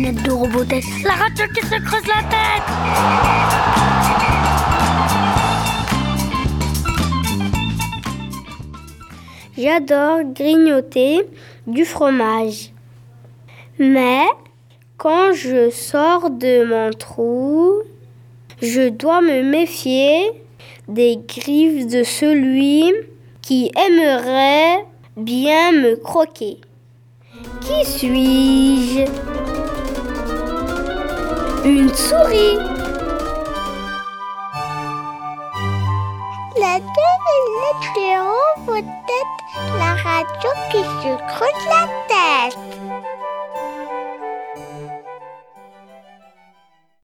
trottinette de Robotech. La radio qui se creuse la tête. J'adore grignoter du fromage. Mais quand je sors de mon trou, je dois me méfier des griffes de celui qui aimerait bien me croquer. Qui suis-je? Une souris. La devinette de Robotech, la radio qui se creuse la tête.